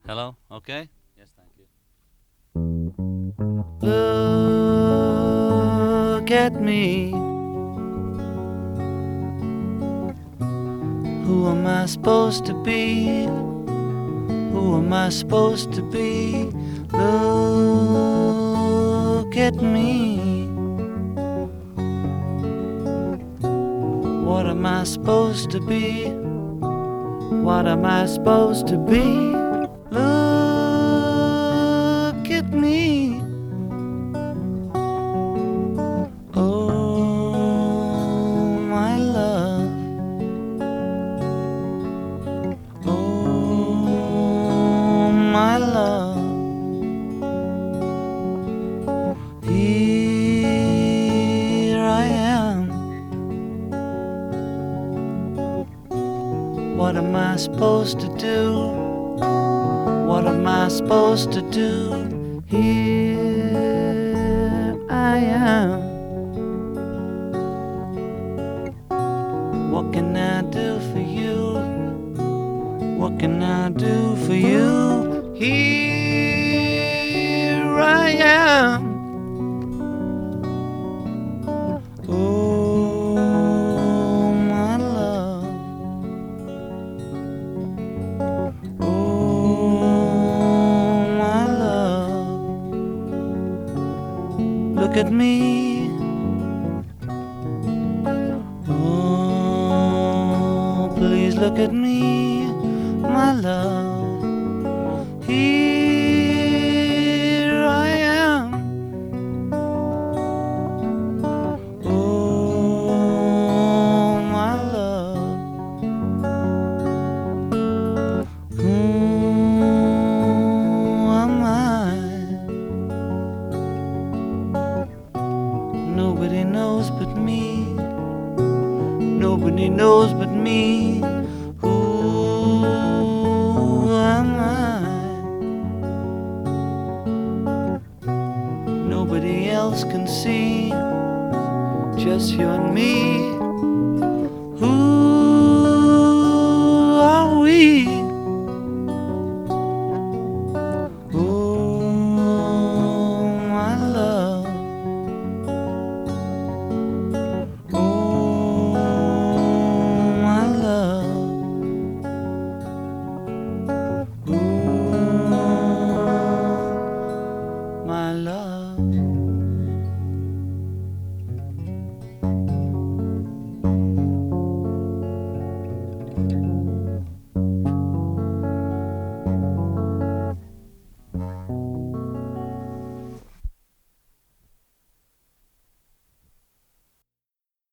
Hello? Okay? Yes, thank you. Look at me. Who am I supposed to be? Who am I supposed to be? Look at me. What am I supposed to be? What am I supposed to be? Look at me. Oh, my love. Oh, my love. Here I am. What am I supposed to do? What am I supposed to do? Here I am. What can I do for you? What can I do for you? Here I am. Oh, my love. Oh, my love. Look at me. Oh, please look at me, my love. Here I am. Oh, my love. Who am I? Nobody knows but me. Nobody knows but me. Who am I? Nobody else can see. Just you and me. Who are we? Oh, my love. Oh, my love. Oh, my love.